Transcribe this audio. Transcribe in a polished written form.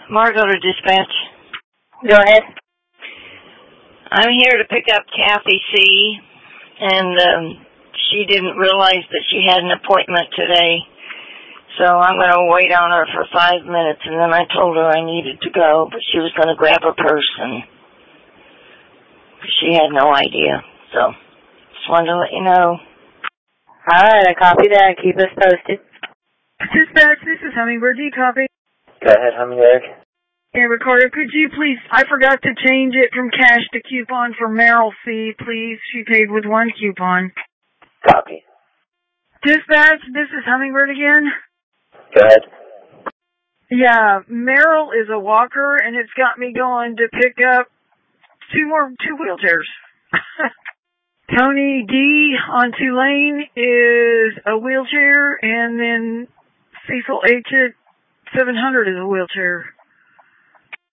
Margot to dispatch. Go ahead. I'm here to pick up Kathy C. And she didn't realize that she had an appointment today. So I'm going to wait on her for 5 minutes. And then I told her I needed to go, but she was going to grab her purse, and she had no idea. So just wanted to let you know. All right, I copy that. Keep us posted. Dispatch, this is Hummingbird. Do you copy? Go ahead, Hummingbird. Yeah, Ricardo, could you please, I forgot to change it from cash to coupon for Meryl C, please. She paid with one coupon. Copy. Dispatch, this is Hummingbird again. Go ahead. Yeah, Meryl is a walker, and it's got me going to pick up two wheelchairs. Tony D on Tulane is a wheelchair, and then Cecil H at 700 is a wheelchair.